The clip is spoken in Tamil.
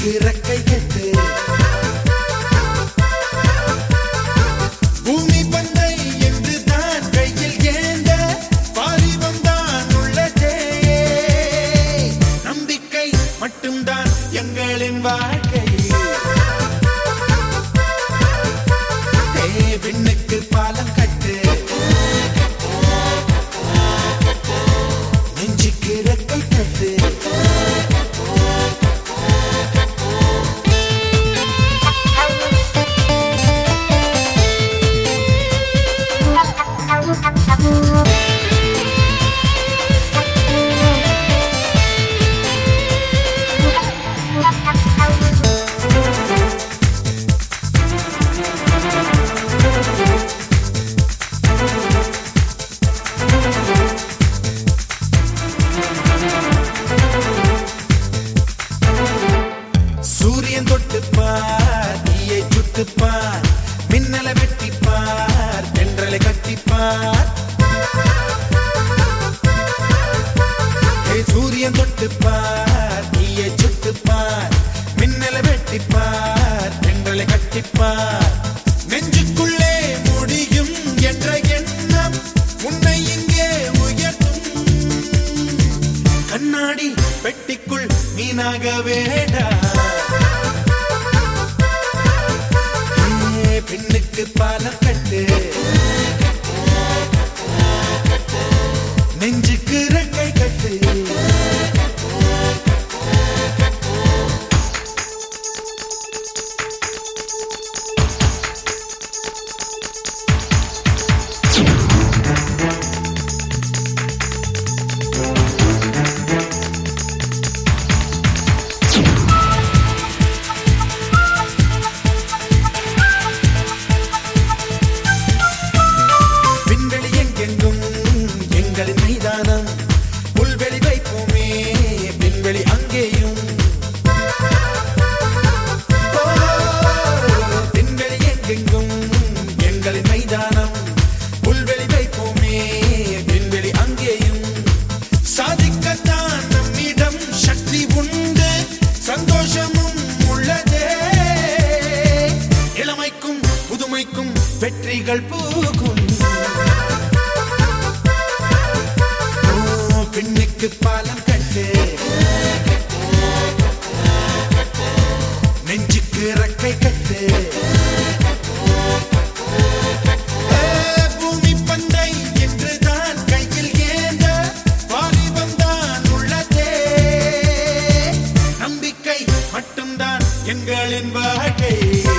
நெஞ்சுக்கு ரெக்கை கட்டு பூமி பந்தை என்று தான் கையில் ஏந்த பாரிவம் தான் உள்ளதே நம்பிக்கை மட்டும்தான் எங்களின் வாழ்க்கை விண்ணுக்கு பாலம் கட்டு நெஞ்சுக்கு ரெக்கை கட்டு சூரியன் தொட்டுப்பார் தீயை சுட்டுப்பார் மின்னலை வெட்டிப்பார் தென்றலை கட்டிப்பார் சூரியன் தொட்டுப்பார் தீயை சுட்டுப்பார் மின்னலை வெட்டிப்பார் தென்றலை கட்டிப்பார் நெஞ்சுக்குள்ளே முடியும் என்ற எண்ணம் உன்னை இங்கே உயர்த்தும் கண்ணாடி பெட்டிக்குள் மீனாக வேடா பெண்ணுக்கு பாலம் கட்டு நெஞ்சுக்கு ரெக்கை கட்டு மைதானம் புல்வெளி வைப்போமே விண்வெளி அங்கேயும் விண்வெளி எங்கெங்கும் எங்களின் மைதானம் புல்வெளி வைப்போமே விண்வெளி அங்கேயும் சாதிக்கத்தான் நம்மிடம் சக்தி உண்டு சந்தோஷமும் உள்ளதே இளமைக்கும் புதுமைக்கும் வெற்றிகள் பூக்கும் பெண்ணுக்கு பாலம் கட்டு நெஞ்சுக்கு ரெக்கை கட்டு பூமி பந்தை என்றுதான் கையில் ஏந்த வாலிபம் தான் உள்ளதே நம்பிக்கை மட்டும்தான் எங்களின் வாழ்க்கை